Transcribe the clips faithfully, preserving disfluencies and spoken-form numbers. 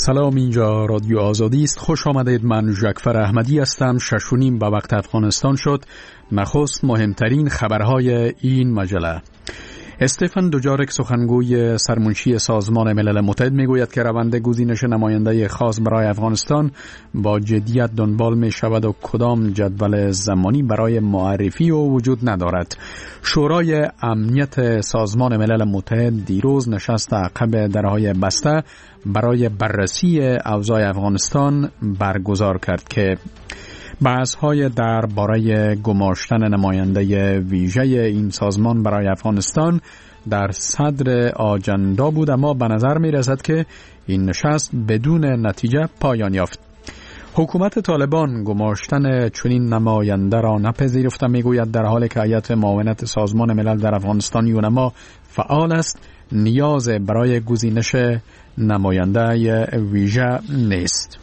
سلام، اینجا رادیو آزادی است. خوش آمدید. من جعفر احمدی هستم. شش و نیم به وقت افغانستان شد. نخست مهمترین خبرهای این مجله. استفان دوجارک، سخنگوی سرمنشی سازمان ملل متحد، میگوید که روند گزینش نماینده خاص برای افغانستان با جدیت دنبال می شود و کدام جدول زمانی برای معرفی او وجود ندارد. شورای امنیت سازمان ملل متحد دیروز نشست عقب درهای بسته برای بررسی اوضاع افغانستان برگزار کرد که بحث‌های درباره گماشتن نماینده ویژه این سازمان برای افغانستان در صدر آجندا بود، اما به نظر می‌رسد که این نشست بدون نتیجه پایان یافت. حکومت طالبان گماشتن چنین نماینده را نپذیرفته. میگوید در حالی که هیئت معاونت سازمان ملل در افغانستان یونما فعال است، نیاز برای گزینش نماینده ویژه نیست.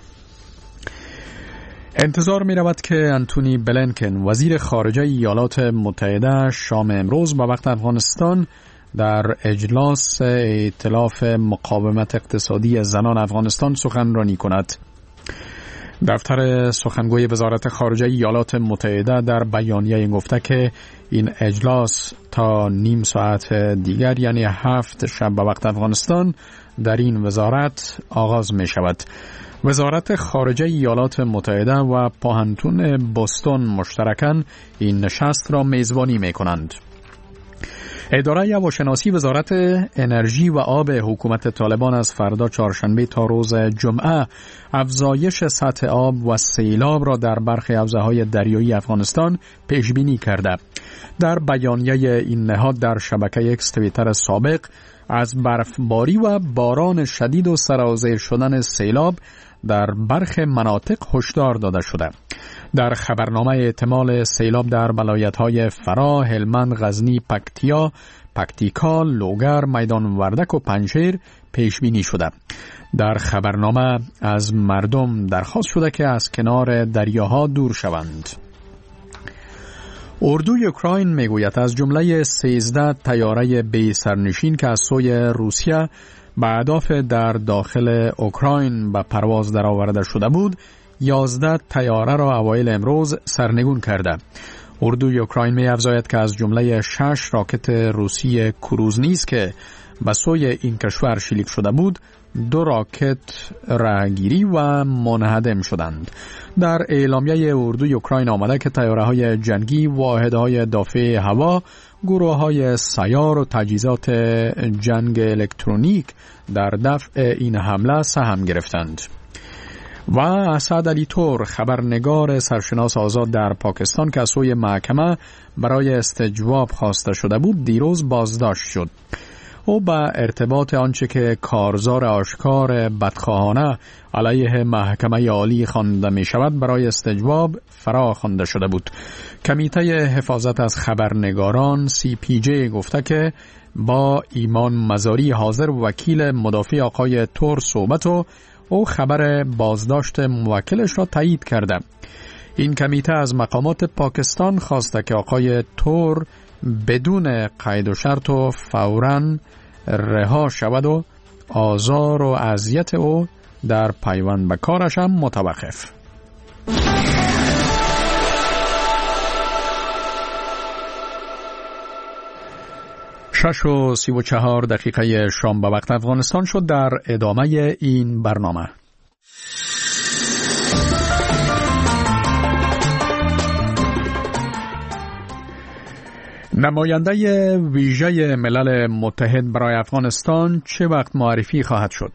انتظار می رود که انتونی بلینکن، وزیر خارجه ایالات متحده، شام امروز به وقت افغانستان در اجلاس ائتلاف مقاومت اقتصادی زنان افغانستان سخنرانی کند. دفتر سخنگوی وزارت خارجه ایالات متحده در بیانیه گفته که این اجلاس تا نیم ساعت دیگر، یعنی هفت شب به وقت افغانستان، در این وزارت آغاز می شود. وزارت خارجه ایالات متحده و پوهنتون بوستون مشترکاً این نشست را میزبانی می کنند. اداره هواشناسی وزارت انرژی و آب حکومت طالبان از فردا چهارشنبه تا روز جمعه افزایش سطح آب و سیلاب را در برخی حوزه‌های دریایی افغانستان پیش بینی کرده. در بیانیه این نهاد در شبکه اکس توییتر سابق از برفباری و باران شدید و سرازیر شدن سیلاب در برخی مناطق هشدار داده شده. در خبرنامه احتمال سیلاب در ولایت‌های فرا، هلمند، غزنی، پکتیا، پکتیکا، لوگر، میدان وردک و پنجشیر پیش بینی شده. در خبرنامه از مردم درخواست شده که از کنار دریاها دور شوند. اردوی اوکراین میگوید از جمله سیزده طیاره بی سرنشین که از سوی روسیه به اهداف در داخل اوکراین به پرواز درآورده شده بود، یازده طیاره را اوایل امروز سرنگون کرده. اردوی اوکراین می افزاید که از جمله شش راکت روسی کروز نیز که به سوی این کشور شلیک شده بود، دو راکت راهگیری و منهدم شدند. در اعلامیه اردوی اوکراین آمده که طیاره‌های جنگی، واحدهای دافع هوا، گروه‌های سیار و تجهیزات جنگ الکترونیک در دفع این حمله سهم گرفتند. و اسد علی تور، خبرنگار سرشناس آزاد در پاکستان که از سوی محکمه برای استجواب خواسته شده بود، دیروز بازداشت شد. او به ارتباط آنچه که کارزار آشکار بدخواهانه علیه محکمه عالی خوانده می شود برای استجواب فرا خوانده شده بود. کمیته حفاظت از خبرنگاران سی پی جی گفته که با ایمان مزاری، حاضر وکیل مدافع آقای تور صحبت و او خبر بازداشت موکلش را تایید کرده. این کمیته از مقامات پاکستان خواسته که آقای تور بدون قید و شرط و فوراً رها شود و آزار و اذیت او در پیوند به کارش هم متوقف. شش و سی و چهار دقیقه شام به وقت افغانستان شد. در ادامه این برنامه نماینده ویژه ملل متحد برای افغانستان چه وقت معرفی خواهد شد؟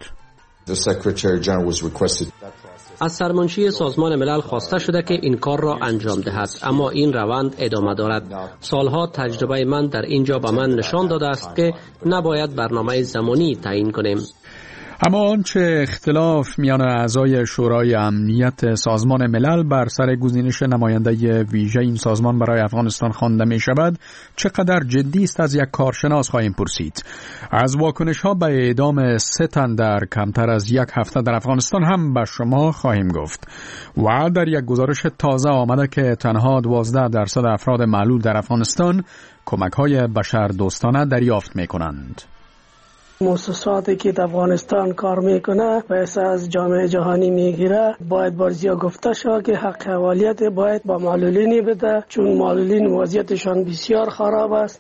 از سرمنشی سازمان ملل خواسته شده که این کار را انجام دهد، اما این روند ادامه دارد. سالها تجربه من در اینجا به من نشان داده است که نباید برنامه زمانی تعیین کنیم. اما آنچه اختلاف میان اعضای شورای امنیت سازمان ملل بر سر گزینش نماینده ویژه این سازمان برای افغانستان خوانده می شود چقدر جدی است از یک کارشناس خواهیم پرسید. از واکنش ها به اعدام سه تن در کمتر از یک هفته در افغانستان هم به شما خواهیم گفت. و در یک گزارش تازه آمده که تنها دوازده درصد افراد معلول در افغانستان کمک های بشر دوستانه دریافت می کنند. مؤسساتی که در افغانستان کار میکنه پیسه از جامعه جهانی میگیره، باید بارزیا گفته شد که حق حوالیت باید با معلولین بده، چون معلولین وضعیتشان بسیار خراب است.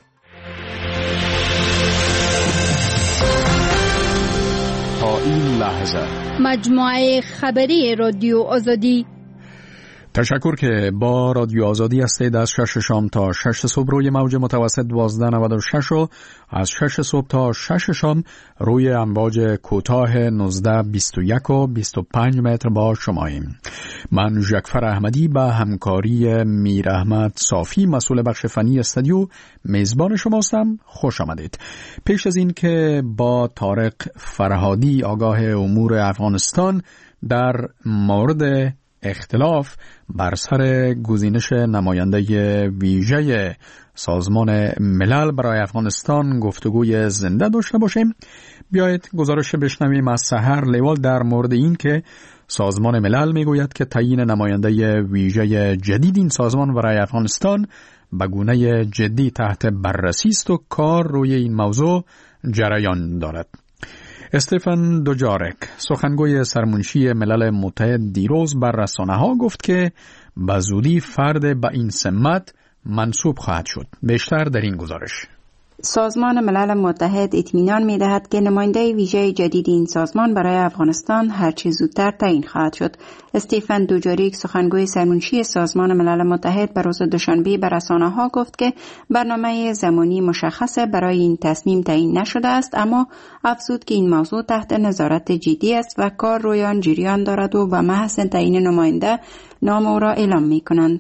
تا این لحظه مجموعه خبری رادیو آزادی. تشکر که با رادیو آزادی هستید. از شش شام تا شش صبح روی موج متوسط دوازده نود و شش و از شش صبح تا شش شام روی امواج کوتاه نوزده بیست و یک و بیست و پنج متر با شماییم. من ژکفر احمدی به همکاری میر احمد صافی مسئول بخش فنی استودیو میزبان شماستم. خوش آمدید. پیش از این که با طارق فرهادی آگاه امور افغانستان در مورد اختلاف بر سر گزینش نماینده ویژه سازمان ملل برای افغانستان گفتگوی زنده داشته باشیم، بیایید گزارش بشنویم از سحر لیوال در مورد این که سازمان ملل میگوید که تعیین نماینده ویژه جدید این سازمان برای افغانستان به گونه جدی تحت بررسی است و کار روی این موضوع جریان دارد. استفان دوجارک سخنگوی سرمنشی ملل متحد دیروز بر رسانه‌ها گفت که به زودی فرد به این سمت منصوب خواهد شد. بیشتر در این گزارش. سازمان ملل متحد اطمینان می‌دهد که نماینده ویژه جدید این سازمان برای افغانستان هرچه زودتر تعیین خواهد شد. استفان دوجاریک سخنگوی سرمنشی سازمان ملل متحد بر روز دوشنبه به رسانه‌ها گفت که برنامه زمانی مشخص برای این تصمیم تعیین نشده است، اما افزود که این موضوع تحت نظارت جدی است و کار روی آن جریان دارد و به محض تعیین نماینده نام او را اعلام می‌کنند.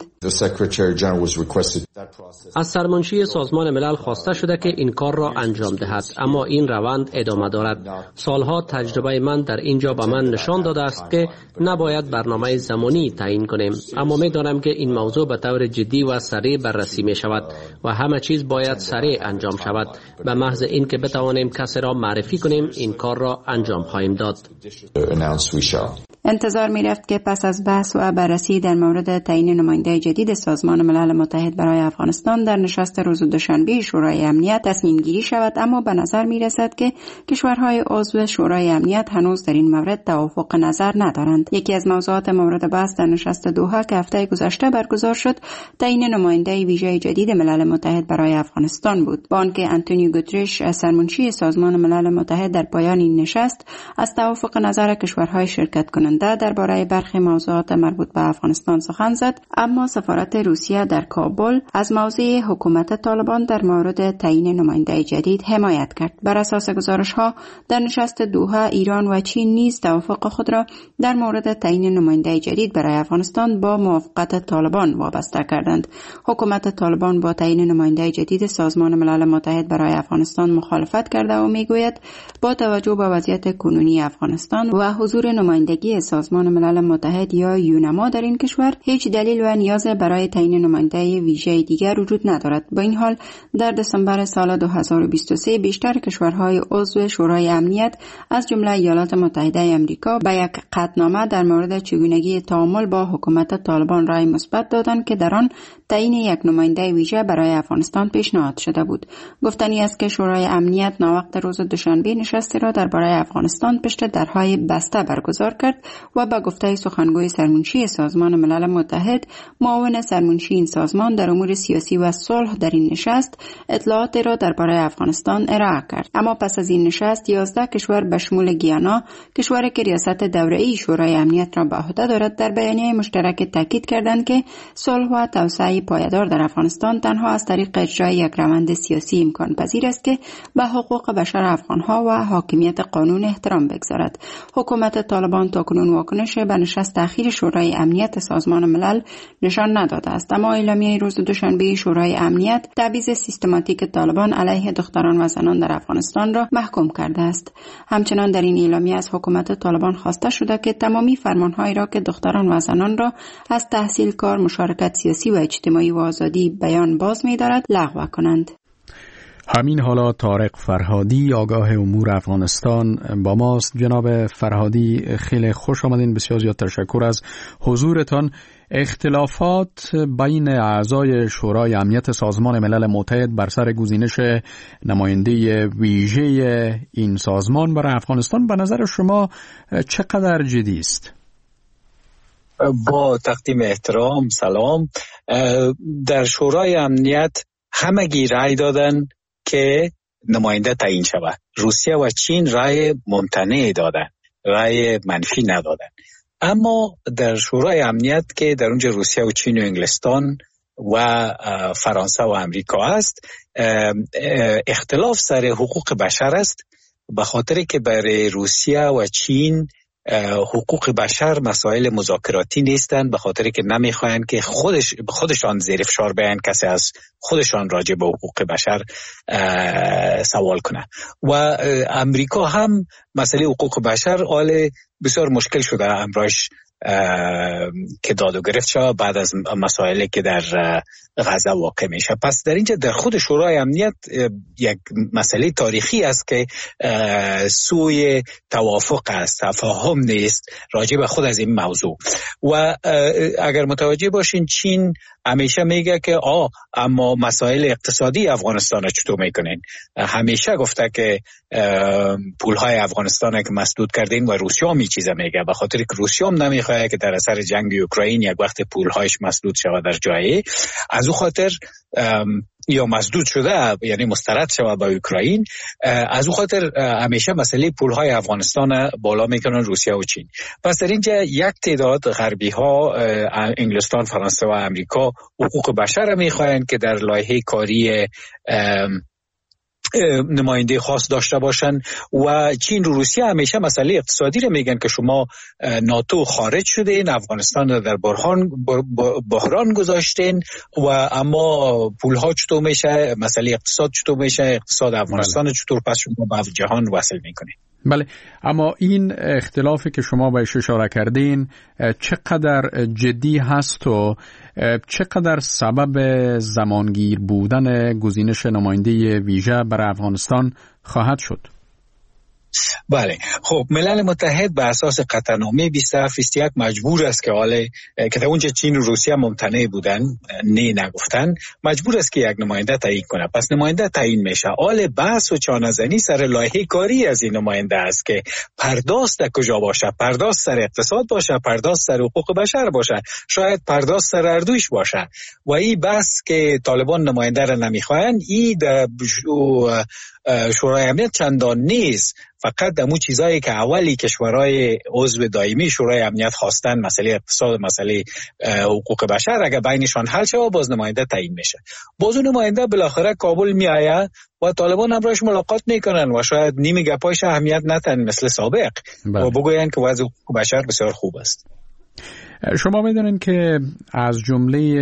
از سرمنشی سازمان ملل خواسته شده که این کار را انجام دهد، اما این روند ادامه دارد. سالها تجربه من در اینجا به من نشان داده است که نباید برنامه زمانی تعیین کنیم، اما می‌دانم که این موضوع به طور جدی و سریع بررسی می شود و همه چیز باید سریع انجام شود. به محض این که بتوانیم کسی را معرفی کنیم این کار را انجام خواهیم داد. انتظار می رفت که پس از بحث و بررسی در مورد تعیین نماینده جدید سازمان ملل متحد برای افغانستان در نشست روز دوشنبه شورای امنیت تصمیم گیری شود، اما به نظر می رسد که کشورهای عضو شورای امنیت هنوز در این مورد توافق نظر ندارند. یکی از موضوعات مورد بحث در نشست دوحه که هفته گذشته برگزار شد تعیین نماینده ویژه جدید ملل متحد برای افغانستان بود، با آنکه آنتونیو گوترش سرمنشی سازمان ملل متحد در پایان این نشست از توافق نظر کشورهای شرکت کننده درباره برخی موضوعات مربوط به افغانستان سخن زد، اما سفارت روسیه در کابل از موضع حکومت طالبان در مورد تعیین نماینده جدید حمایت کرد. بر اساس گزارش‌ها در نشست دوحه ایران و چین نیز توافق خود را در مورد تعیین نماینده جدید برای افغانستان با موافقت طالبان وابسته کردند. حکومت طالبان با تعیین نماینده جدید سازمان ملل متحد برای افغانستان مخالفت کرده و میگوید با توجه به وضعیت کنونی افغانستان و حضور نمایندگی سازمان ملل متحد یا یونما در این کشور هیچ دلیل و نیاز برای تعیین نماینده ویژه دیگر وجود ندارد. با این حال در دسامبر سال دو هزار و بیست و سه بیشتر کشورهای عضو شورای امنیت از جمله ایالات متحده آمریکا به یک قطعنامه در مورد چگونگی تعامل با حکومت طالبان رای مثبت دادند که در آن تعیین یک نماینده ویژه برای افغانستان پیشنهاد شده بود. گفتنی است که شورای امنیت ناوقت روز دوشنبه نشستی را درباره افغانستان پشت درهای بسته برگزار کرد و با گفته سخنگوی سرمنشی سازمان ملل متحد معاون سرمنشی این سازمان در امور سیاسی و صلح در این نشست اطلاعات را درباره افغانستان ارائه کرد. اما پس از این نشست یازده کشور به شمول گیانا، کشوری که ریاست دوره‌ای شورای امنیت را به عهده دارد، در بیانیه مشترک تاکید کردند که صلح و توسعه پایدار در افغانستان تنها از طریق اجرای یک روند سیاسی امکان پذیر است که به حقوق بشر افغانها و حاکمیت قانون احترام بگذارد. حکومت طالبان تاکنون واکنش به نشست اخیر شورای امنیت سازمان ملل نشان نداده است، اما اعلامیه روز دوشنبه شورای امنیت تبعیض سیستماتیک طالبان علیه دختران و زنان در افغانستان را محکوم کرده است. همچنان در این اعلامیه از حکومت طالبان خواسته شده که تمامی فرمانهایی را که دختران و زنان را از تحصیل، کار، مشارکت سیاسی و اجتماعی و آزادی بیان باز می‌دارد لغو کنند. همین حالا طارق فرهادی آگاه امور افغانستان با ماست. جناب فرهادی خیلی خوش آمدین، بسیار زیاد تشکر از حضورتان. اختلافات بین اعضای شورای امنیت سازمان ملل متحد بر سر گزینش نماینده ویژه این سازمان برای افغانستان به نظر شما چقدر جدی است؟ با تقدیم احترام سلام. در شورای امنیت همگی رأی دادن که نماینده تعیین شود. روسیه و چین رأی ممتنع دادن، رأی منفی ندادن. اما در شورای امنیت که در اونجا روسیه و چین و انگلستان و فرانسه و امریکا است، اختلاف سر حقوق بشر است، به خاطر که برای روسیه و چین حقوق بشر مسائل مذاکراتی نیستند، به خاطر که نمیخواین که خودش خودشان زیر فشار بیان کسی از خودشان راجع به حقوق بشر سوال کنه. و امریکا هم مسئله حقوق بشر حال بسیار مشکل شده امروز که داد و گرفت شد بعد از مسائلی که در غزه واقع میشه. پس در اینجا در خود شورای امنیت یک مسئله تاریخی است که سوی توافق است، تفاهم نیست راجع به خود از این موضوع. و اگر متوجه باشین چین همیشه میگه که آه اما مسائل اقتصادی افغانستان را چطور میکنین؟ همیشه گفته که پولهای افغانستان که مسدود کردین و روسیه هم این چیزا میگه، به خاطر که روسیه هم نمیخواد که در اثر جنگ اوکراین یک وقت پولهایش مسدود شود در جایی، از او خاطر یا مسدود شده یعنی مسترد شود به اوکراین، از او خاطر همیشه مسئله پولهای افغانستان بالا میکنن روسیه و چین. پس در اینجا یک تعداد غربی ها انگلستان، فرانسه و امریکا حقوق بشر میخواین که در لایحه کاری نماینده خاص داشته باشن و چین و روسیه همیشه مسئله اقتصادی رو میگن که شما ناتو خارج شدین، افغانستان رو در بحران بحران گذاشتین و اما پولها چطور میشه، مسئله اقتصاد چطور میشه، اقتصاد افغانستان چطور پس شما به جهان وصل میکنین. بله، اما این اختلافی که شما بهش اشاره کردین چقدر جدی هست و چقدر سبب زمانگیر بودن گزینش نماینده ویژه برای افغانستان خواهد شد؟ بله، خب ملل متحد بر اساس قطعنامه بیست و هفت بیست و یک مجبور است که حالا که در اونجا چین و روسیه ممتنع بودن، نه نگفتن، مجبور است که یک نماینده تعیین کنه. پس نماینده تعیین میشه. حال بحث و چانه‌زنی سر لایحه کاری از این نماینده است که پرداخت کجا باشه، پرداخت سر اقتصاد باشه، پرداخت سر حقوق بشر باشه، شاید پرداخت سر اردوش باشه. و این بحث که طالبان نماینده را نمیخواین، این در شورای امنیت چندان نیست. فقط دمو چیزایی که اولی کشورهای عضو دائمی شورای امنیت خواستن، مسئله اقتصاد، مسئله حقوق بشر، اگر بینشان حل شه باز نماینده تعیین میشه. باز نماینده بالاخره کابل میآید و طالبان هم راش ملاقات میکنن و شاید نیمه گپایش اهمیت نتن مثل سابق بله. و بگوین که وضع حقوق بشر بسیار خوب است. شما میدونین که از جمله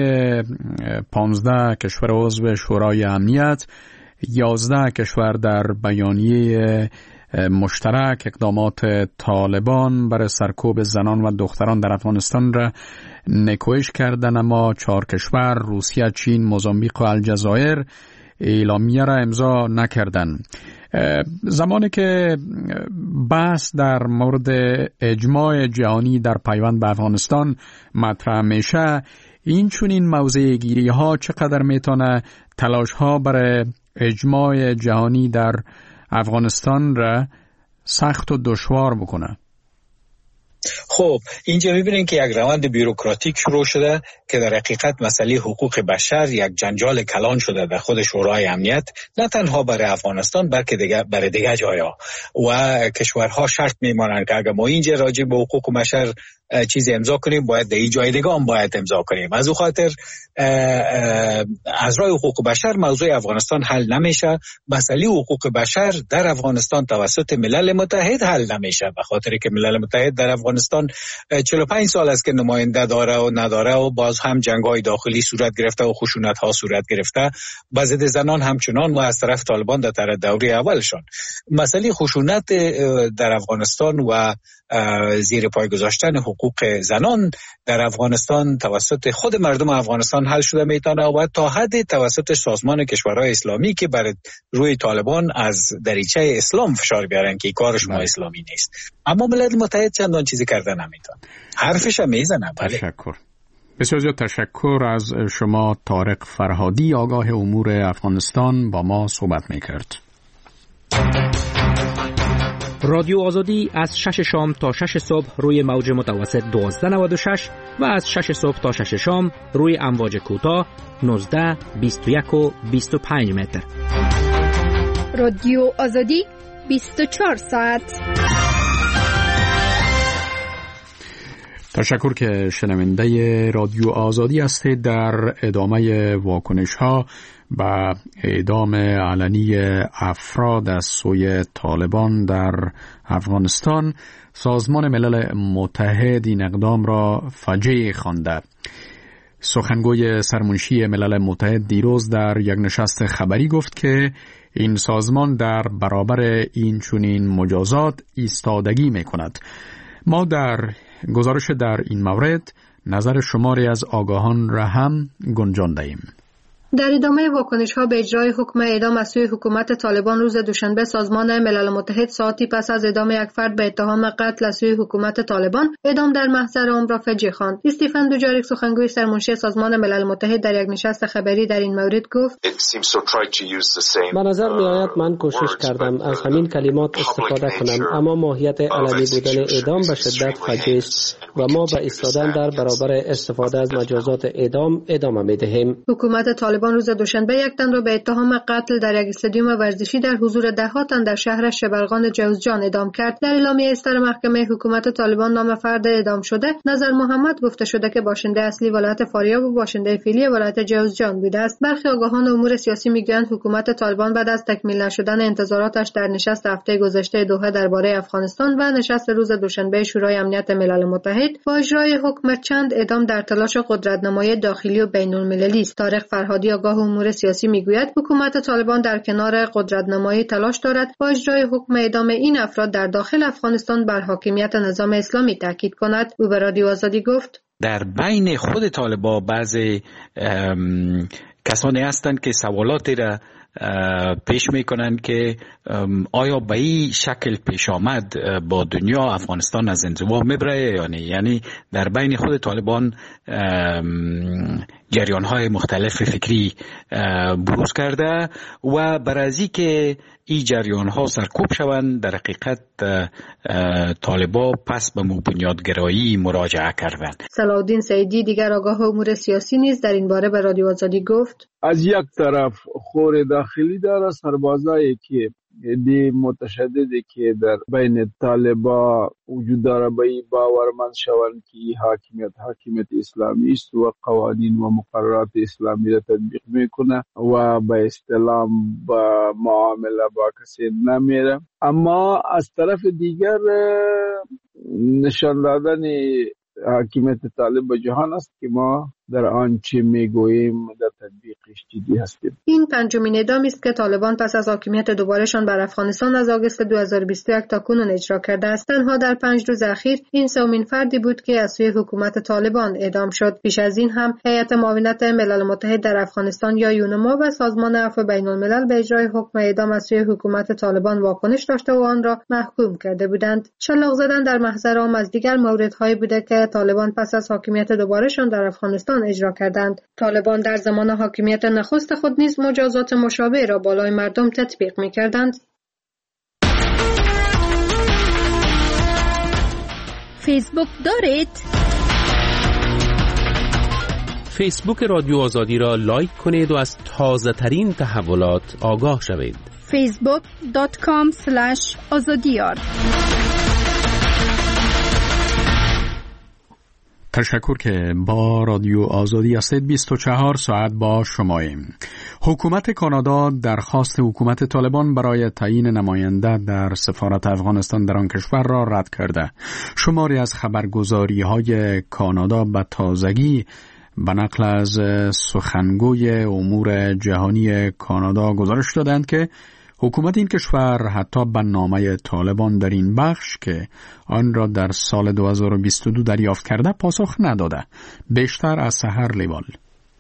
پانزده کشور عضو شورای امنیت یازده کشور در بیانیه مشترک اقدامات طالبان برای سرکوب زنان و دختران در افغانستان را نکوهش کردن، اما چهار کشور روسیه، چین، موزامبیق و الجزایر اعلامیه را امضا نکردن. زمانی که بحث در مورد اجماع جهانی در پیوند به افغانستان مطرح میشه، این چنین موضع گیری ها چقدر میتونه تلاش ها برای اجماع جهانی در افغانستان را سخت و دشوار بکنه؟ خب اینجا میبینین که یک روند بیروکراتیک شروع شده که در حقیقت مسئله حقوق بشر یک جنجال کلان شده در خود شورای امنیت، نه تنها برای افغانستان بلکه دیگه برای دیگه جایا. و کشورها شرط میمانند که اگر ما اینجا راجع به حقوق بشر چیز امضا کنیم باید در این جای دیگه هم باید امضا کنیم. از او خاطر از راه حقوق بشر موضوع افغانستان حل نمیشه. مسئله حقوق بشر در افغانستان توسط ملل متحد حل نمیشه، به خاطر که ملل متحد در افغانستان چهل و پنج سال است که نماینده داره و نداره و باز هم جنگ‌های داخلی صورت گرفته و خشونت‌ها صورت گرفته، با ضد زنان همچنان و از طرف طالبان در طرف دوره اولشان. مسئله خشونت در افغانستان و زیر پای گذاشتن حقوق زنان در افغانستان توسط خود مردم افغانستان حل شده میتونه و تا حد توسط سازمان کشورهای اسلامی که بر روی طالبان از دریچه اسلام فشار بیارن که کارش ما اسلامی نیست. اما ملل متحد چندان چیزی کرده نمیتونه، حرفش هم میزنه. تشکر. بسیار زیاد تشکر از شما. طارق فرهادی، آگاه امور افغانستان، با ما صحبت میکرد. رادیو آزادی از شش شام تا شش صبح روی موج متوسط دوازده نود و شش و از شش صبح تا شش شام روی امواج کوتاه نوزده، بیست و یک و بیست و پنج متر. رادیو آزادی بیست و چهار ساعت. تشکر که شنونده رادیو آزادی هستید. در ادامه واکنش ها و اعدام علنی افراد از سوی طالبان در افغانستان، سازمان ملل متحد این اقدام را فجیع خوانده. سخنگوی سرمنشی ملل متحد دیروز در یک نشست خبری گفت که این سازمان در برابر این چنین مجازات ایستادگی می کند. ما در گزارش در این مورد نظر شماری از آگاهان را هم گنجانده ایم. در ادامه واکنش‌ها به اجرای حکم اعدام از سوی حکومت طالبان روز دوشنبه، سازمان ملل متحد ساعتی پس از اعدام یک فرد به اتهام قتل از سوی حکومت طالبان، اعدام در محضر عمر را فجیع خواند. استیفن دوجاریک، سخنگوی سرمنشی سازمان ملل متحد، در یک نشست خبری در این مورد گفت: به نظر می‌آید من کوشش کردم از همین کلمات استفاده کنم، اما ماهیت علنی بودن اعدام به شدت فجیع است و ما به ایستادن در برابر استفاده از مجازات اعدام ادامه می‌دهیم. حکومت طالبان روز دوشنبه یک تن را به اتهام قتل در یک استادیوم ورزشی در حضور ده ها تن در شهر شبرغان جوزجان اعدام کرد. در اعلامیه اصدار محکمه حکومت طالبان نام فرد اعدام شده نظر محمد گفته شده که باشنده اصلی ولایت فاریاب و باشنده فعلی ولایت جوزجان بوده است. برخی آگاهان امور سیاسی میگویند حکومت طالبان بعد از تکمیل نشدن انتظاراتش در نشست هفته گذشته دوحه درباره افغانستان و نشست روز دوشنبه شورای امنیت ملل متحد با اجرای حکم چند اعدام در تلاش قدرت‌نمایی داخلی و بین‌المللی است. طارق فرهادی، آگاه امور سیاسی، میگوید حکومت طالبان در کنار قدرت‌نمایی تلاش دارد با اجرای حکم اعدام این افراد در داخل افغانستان بر حاکمیت نظام اسلامی تاکید کند. او به رادیو آزادی گفت: در بین خود طالبان بعضی کسانی هستند که سوالاتی را پیش میکنند که آیا به این شکل پیش آمد با دنیا افغانستان از انزوا میبره یا نه. یعنی در بین خود طالبان جریان های مختلف فکری بروز کرده و برای که این جریان ها سرکوب شوند، در حقیقت طالبان پس به بنیادگرایی مراجعه کردند. صلاحالدین سعیدی، دیگر آگاه امور سیاسی، نیز در این باره به رادیو آزادی گفت: از یک طرف خور داخلی داره، سربازایی که دی متشددی که در بین طالبان وجود داره به این باورمند شوند که این حاکمیت حاکمیت اسلامی است و قوانین و مقررات اسلامی را تطبیق میکنه و به اصطلاح با معامله با کسی نمیره. اما از طرف دیگر نشان دادن حاکمیت طالب به جهان است که ما در آنچه میگوییم در تطبیقش جدی هستیم. این پنجمین اعدامی است که طالبان پس از حاکمیت دوبارهشان بر افغانستان از آگوست دو هزار و بیست و یک تا کنون اجرا کرده است. تنها در پنج روز اخیر این سومین فردی بود که از سوی حکومت طالبان اعدام شد. پیش از این هم هیئت معاونت ملل متحد در افغانستان یا یونما و سازمان عفو بین الملل به اجرای حکم اعدام از سوی حکومت طالبان واکنش داشته و آن را محکوم کرده بودند. شلاق زدن در محضر عام از دیگر موردهایی بوده که طالبان پس از حاکمیت دوبارهشان در افغانستان اجرا کردند. طالبان در زمان حاکمیت نخست خود نیز مجازات مشابه را بالای مردم تطبیق می‌کردند. فیسبوک دارید؟ فیسبوک رادیو آزادی را لایک کنید و از تازه ترین تحولات آگاه شوید. فیسبوک دات کام اسلش آزادیار. تشکر که با رادیو آزادی هستید. بیست و چهار ساعت با شماییم. حکومت کانادا درخواست حکومت طالبان برای تعیین نماینده در سفارت افغانستان در آن کشور را رد کرده. شماری از خبرگزاری‌های کانادا به تازگی به نقل از سخنگوی امور جهانی کانادا گزارش دادند که حکومت این کشور حتی به نامه طالبان در این بخش که آن را در سال دو هزار و بیست و دو دریافت کرده پاسخ نداده. بیشتر از سحر لیوال.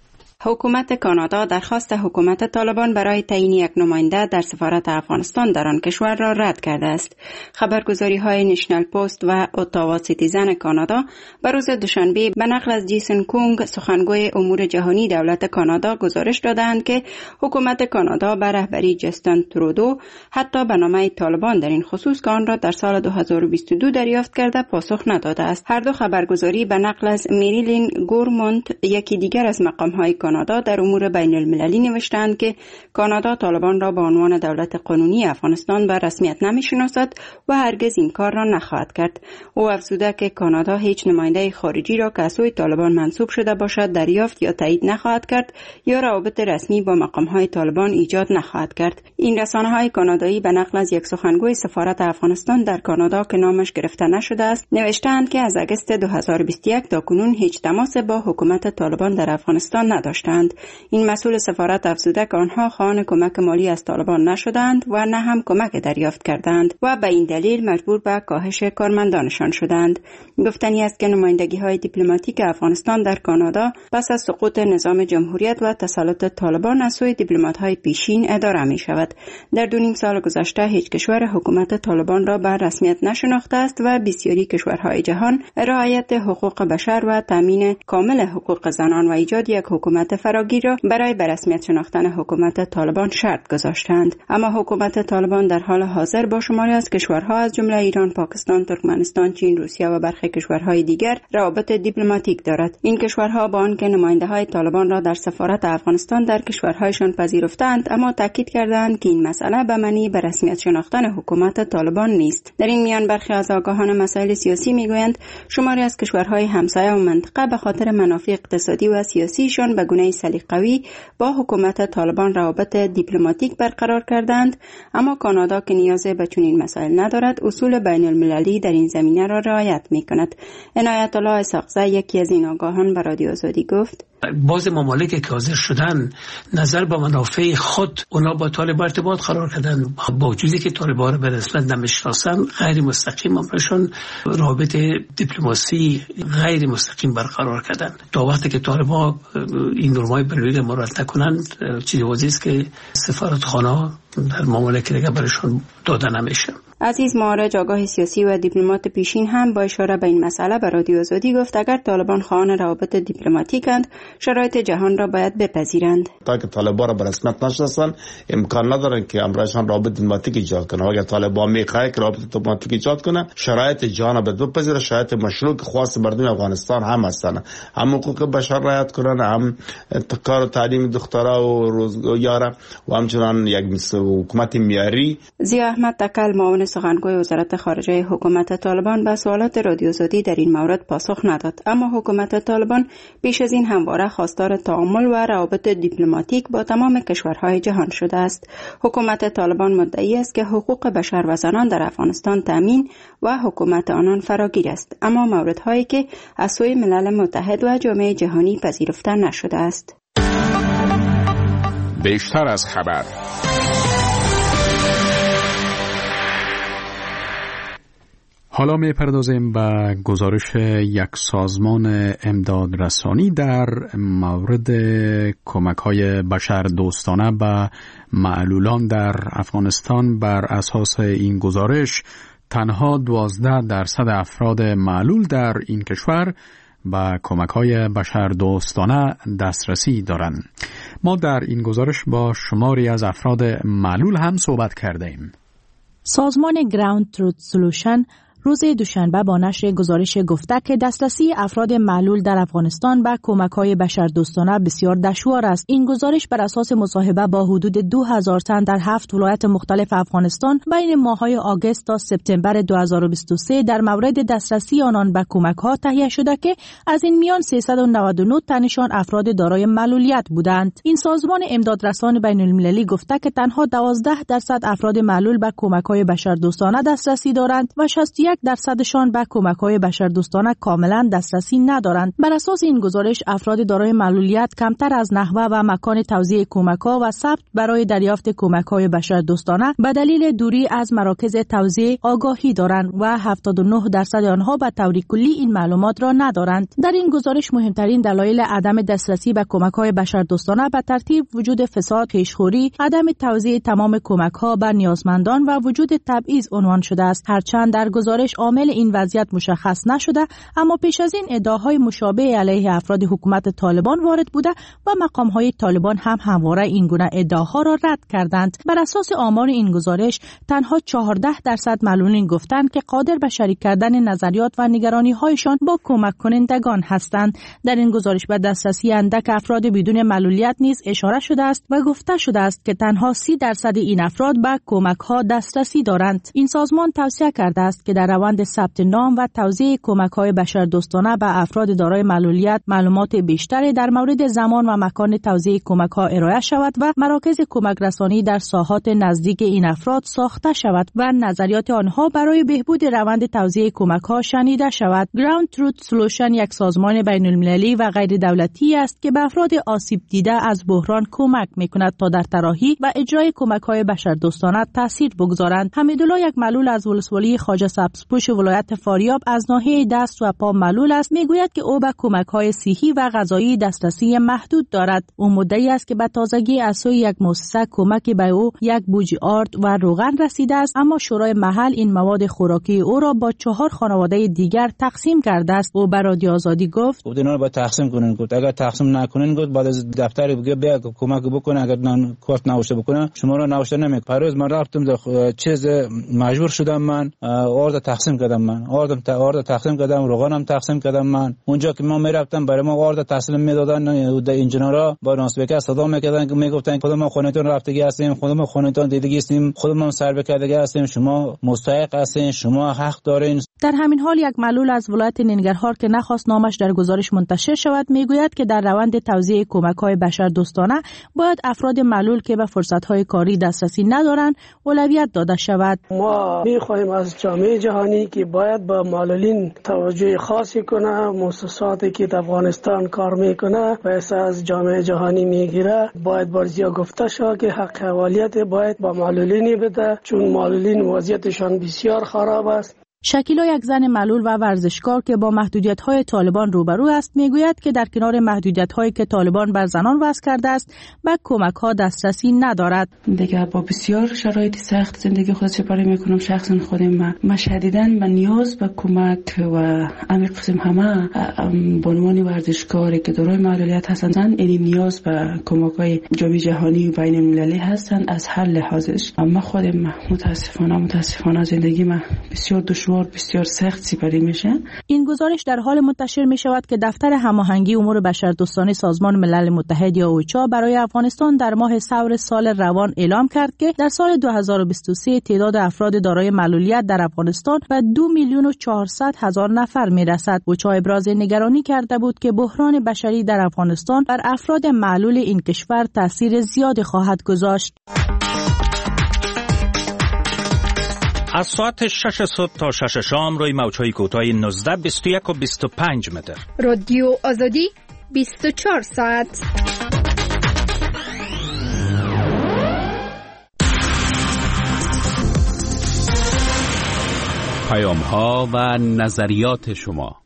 حکومت کانادا درخواست حکومت طالبان برای تعیین یک نماینده در سفارت افغانستان در آن کشور را رد کرده است. خبرگزاری‌های نشنل پست و اتاوا سیتیزن کانادا بر روز دوشنبه به نقل از جیسن کونگ سخنگوی امور جهانی دولت کانادا گزارش دادند که حکومت کانادا به رهبری جستن ترودو حتی به نامه طالبان در این خصوص که آن را در سال دو هزار و بیست و دو دریافت کرده پاسخ نداده است. هر دو خبرگزاری به نقل از میریلین گورمونت یکی دیگر از مقام‌های کانادا در امور بین المللی نوشتند که کانادا طالبان را به عنوان دولت قانونی افغانستان به رسمیت نمی‌شناسد و هرگز این کار را نخواهد کرد. او افزوده که کانادا هیچ نماینده خارجی را که از سوی طالبان منصوب شده باشد دریافت یا تایید نخواهد کرد یا روابط رسمی با مقام‌های طالبان ایجاد نخواهد کرد. این رسانه‌های کانادایی به نقل از یک سخنگوی سفارت افغانستان در کانادا که نامش گرفته نشده است نوشتند که از اگست دو هزار و بیست و یک تا کنون هیچ تماس با حکومت طالبان در افغانستان نداشتند. این مسئول سفارت افزوده که آنها خواهان کمک مالی از طالبان نشدند و نه هم کمک دریافت کردند و به این دلیل مجبور به کاهش کارمندانشان شدند. گفتنی است که نمایندگی‌های دیپلماتیک افغانستان در کانادا پس از سقوط نظام جمهوریت و تسلط طالبان از سوی دیپلمات‌های پیشین اداره می‌شود. در دو نیم سال گذشته هیچ کشور حکومت طالبان را به رسمیت نشناخته است و بسیاری کشورهای جهان رعایت حقوق بشر و تامین کامل حقوق زنان و ایجاد یک حکومت فراگیر را برای به رسمیت شناختن حکومت طالبان شرط گذاشتند. اما حکومت طالبان در حال حاضر با شماری از کشورها از جمله ایران، پاکستان، ترکمنستان، چین، روسیه و برخی کشورهای دیگر روابط دیپلماتیک دارد. این کشورها با آنکه نماینده‌های طالبان را در سفارت افغانستان در کشورهایشان پذیرفتند اما تاکید کردند که این مسئله به معنی به رسمیت شناختن حکومت طالبان نیست. در این میان برخی از آگاهان مسائل سیاسی میگویند شماری از کشورهای همسایه و منطقه به خاطر منافع اقتصادی و سیاسیشان به گونه سلیقه‌ای با حکومت طالبان روابط دیپلماتیک برقرار کردند، اما کانادا که نیاز به چنین مسائل ندارد اصول بین المللی در این زمینه را رعایت می‌کند. عنایت الله اسحاقزی یکی از این آگاهان به رادیو آزادی گفت: باز ممالکی که حاضر شدن نظر به منافع خود اونا با طالبان ارتباط قرار کردن، با وجودی که طالبان را به رسمیت نمیشناسن غیر مستقیم امرشون رابط دیپلماسی غیر مستقیم برقرار کردن. تا وقتی که طالبان این نرمای برای مراعات نکنند چیزی واضحه است که سفارتخانه در ممالک دیگه برشون داده نمیشه. عزیز معارج آگاه سیاسی و دیپلمات پیشین هم با اشاره به این مسئله به رادیو آزادی گفت اگر طالبان خواهان روابط دیپلماتیکند شرایط جهان را باید بپذیرند. تا که طالبان را به رسمیت نشناسن امکان ندارن که امرشان روابط دیپلماتیک ایجاد کنه. اگر طالبان میخواد که روابط دیپلماتیک ایجاد کنه شرایط جهان را باید بپذیره، شرایط مشروع که خواست مردم افغانستان هم هستن، هم حقوق بشر رعایت کنن، هم کار و تعلیم دخترها و روزگار و همچنان یک حکومت معیاری. ضیا احمد تکل معاون سخنگوی وزارت خارجه حکومت طالبان به سوالات رادیو آزادی در این مورد پاسخ نداد، اما حکومت طالبان بیش از این همواره خواستار تعامل و روابط دیپلماتیک با تمام کشورهای جهان شده است. حکومت طالبان مدعی است که حقوق بشر و زنان در افغانستان تامین و حکومت آنان فراگیر است، اما موردهایی که از سوی ملل متحد و جامعه جهانی پذیرفته نشده است. بیشتر از خبر. حالا می پردازیم به گزارش یک سازمان امدادرسانی در مورد کمک‌های بشر دوستانه به معلولان در افغانستان. بر اساس این گزارش تنها دوازده درصد افراد معلول در این کشور به کمک‌های بشر دوستانه دسترسی دارند. ما در این گزارش با شماری از افراد معلول هم صحبت کردیم. سازمان گراوند تروت سولوشن روز دوشنبه با نشر گزارش گفته که دسترسی افراد معلول در افغانستان به کمک‌های بشردوستانه بسیار دشوار است. این گزارش بر اساس مصاحبه با حدود دو هزار تن در هفت ولایت مختلف افغانستان بین ماه‌های آگوست تا سپتامبر دو هزار و بیست و سه در مورد دسترسی آنان به کمک‌ها تهیه شده که از این میان سیصد و نود و نه تنشان افراد دارای معلولیت بودند. این سازمان امدادرسان بین‌المللی گفته که تنها دوازده درصد افراد معلول به کمک‌های بشردوستانه دسترسی دارند و شصت و یک یک درصدشان به کمک‌های بشردوستانه کاملا دسترسی ندارند. بر اساس این گزارش افراد دارای معلولیت کمتر از نحوه و مکان توزیع کمک‌ها و ثبت برای دریافت کمک‌های بشردوستانه به دلیل دوری از مراکز توزیع آگاهی دارند و هفتاد و نه درصد آنها به طور کلی این معلومات را ندارند. در این گزارش مهمترین دلایل عدم دسترسی به کمک‌های بشردوستانه به ترتیب وجود فساد، پیشخوری، عدم توزیع تمام کمک‌ها به نیازمندان و وجود تبعیض عنوان شده است. هرچند در گزارش عامل این وضعیت مشخص نشده، اما پیش از این ادعاهای مشابه علیه افراد حکومت طالبان وارد بوده و مقام‌های طالبان هم همواره این گونه ادعاها را رد کردند. بر اساس آمار این گزارش تنها چهارده درصد معلولین گفتند که قادر به شریک کردن نظریات و نگرانی‌هایشان با کمک کنندگان هستند. در این گزارش به دسترسی اندک افراد بدون معلولیت نیز اشاره شده است و گفته شده است که تنها سی درصد این افراد به کمک‌ها دسترسی دارند. این سازمان توصیه کرده است که در روند ثبت نام و توزیع کمک‌های بشردوستانه به افراد دارای معلولیت معلومات بیشتری در مورد زمان و مکان توزیع کمک‌ها ارائه شود و مراکز کمک رسانی در ساحات نزدیک این افراد ساخته شود و نظریات آنها برای بهبود روند توزیع کمک‌ها شنیده شود. Ground Truth Solution یک سازمان بین‌المللی و غیر دولتی است که به افراد آسیب دیده از بحران کمک می‌کند تا در طراحی و اجرای کمک‌های بشردوستانه تاثیر بگذارند. حمیدالله یک معلول از ولسوالی خواجه سبزپوش ولایت فاریاب از ناحیه دست و پا معلول است، میگوید که او به کمک‌های صحی و غذایی دسترسی محدود دارد. او مدعی است که به تازگی از سوی یک مؤسسه کمک به او یک بوجی آرد و روغن رسیده است، اما شورای محل این مواد خوراکی او را با چهار خانواده دیگر تقسیم کرده است. او به رادیو آزادی گفت خود اینا رو باید تقسیم کنین، گفت اگر تقسیم نکنین گفت بعد از دفتر بگه بیا کمک بکنه، اگر نه کارت نوشته بکنه شما رو نوشته نمیکنه. پروز من رفتم چیز مجبور شدم، من آرد تقسیم کردم، من آردم تا آرد تقسیم کردم، روغنم تقسیم کردم. من اونجا که ما میرفتم برای ما آرد تقسیم میدادن، انجینرها با ناسبکه صدا میکردن که میگفتن خودمون خونتون رفتگی هستیم، خودمون خونتون دیدگی هستیم، خودمون سر بکردگی هستیم، شما مستحق هستین، شما حق دارین. در همین حال یک معلول از ولایت ننگرهار که نخواست نامش در گزارش منتشر شود میگوید که در روند توزیع کمک‌های بشردوستانه باید افراد معلول که به فرصت‌های کاری دسترسی ندارند اولویت داده شود. ما می‌خواهیم از جامعه جهانی که باید با معلولین توجه خاصی کنه، مؤسساتی که در افغانستان کار میکنه و از جامعه جهانی میگیره باید بارزیا گفته شود که حق حوالیت باید با معلولین بده، چون معلولین وضعیتشان بسیار خراب است. شکیلا یک زن معلول و ورزشکار که با محدودیت‌های طالبان روبرو است میگوید که در کنار محدودیت‌هایی که طالبان بر زنان وضع کرده است به کمک‌ها دسترسی ندارد. دیگه با بسیار شرایط سخت زندگی خود سپری میکنم. شخصا خودم ما, ما شدیداً من نیاز به کمک و همین قسم همه به عنوان ورزشکاری که دارای معلولیت هستند این نیاز به کمک‌های جامعه جهانی و بین المللی هستند. از هر لحاظش اما خودم متاسفانه متاسفانه زندگی ما بسیار دشوار بسیار سخت سپری میشه. این گزارش در حال منتشر می شود که دفتر هماهنگی امور بشردوستانه سازمان ملل متحد یا اوچا برای افغانستان در ماه ثور سال روان اعلام کرد که در سال دو هزار و بیست و سه تعداد افراد دارای معلولیت در افغانستان به دو میلیون و چهارصد هزار نفر می رسد. اوچا ابراز نگرانی کرده بود که بحران بشری در افغانستان بر افراد معلول این کشور تاثیر زیادی خواهد گذاشت. از ساعت شش صبح تا شش شام روی موج‌های کوتاه نوزده، بیست و یک و بیست و پنج متر. رادیو آزادی بیست و چهار ساعت. پیام‌ها و نظریات شما.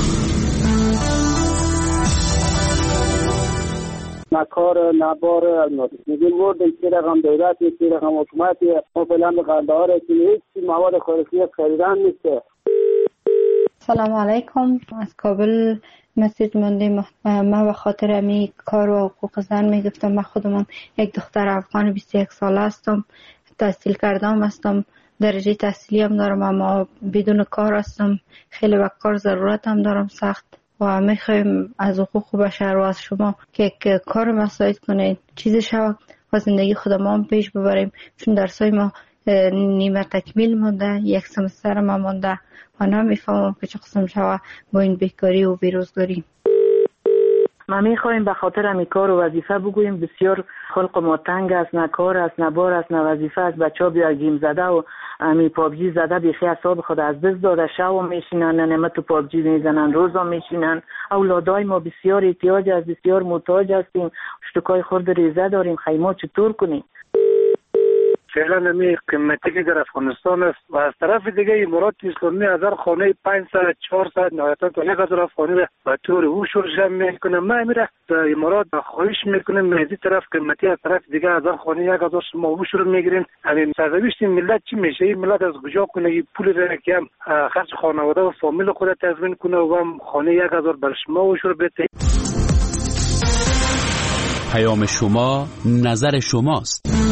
نکار نبار الماسی میگیم بردن چی رقم دولتی چی رقم حکومتی ما فعلا به قندهار هستیم، هیچ مواد خوراکی خریدن نیسته. سلام علیکم، از کابل مسیج مونده. ما به خاطر امی کار و حقوق زن میگفتم. من خودم یک دختر افغان بیست و یک ساله هستم، تحصیل کردم هستم، درجه تحصیلی هم دارم، اما بدون کار هستم. خیلی به کار ضرورت هم دارم سخت و میخوایم از حقوق بشر و از شما که کار مساعد کنید، چیزی شود و زندگی خودمان پیش ببریم، چون درسای ما نیمه تکمیل مونده، یک سمستر ما مونده و نمیفهمم که چه قسم شود با این بیکاری و بیروزگاری. ما میخوایم به خاطر همین کار و وظیفه بگوییم بسیار خلق ما تنگ است، نه کار است، نه بار است، نه وظیفه است. بچه‌ها بیا گیم زده و امی پابجی زده بیخی حساب خود از دست داده، شب میشینن نمه تو پابجی میزنن، روزا میشینن. اولادای ما بسیار احتیاج است، بسیار محتاج هستیم، اشتکای خورد ریزه داریم، خیمه چطور کنیم؟ فعلا نمی قیمتی که در افغانستان است و از طرف دیگه امارات اسلامی هزار خانه پانصد چهارصد نهایتا تا یک هزار خانه به طور اوشور جمع میکنه. ما میره در امارات خواهش میکنیم از این طرف قیمتی، از طرف دیگه هزار خانه یک هزار شما اوشور میگیرین. همین سرنوشت ملت چی میشه؟ این ملت از کجا کنه این پول را که هم خرج خانواده و فامیل خود تضمین کنه و هم خانه یک هزار بر شما اوشور بده؟ پیام شما نظر شماست.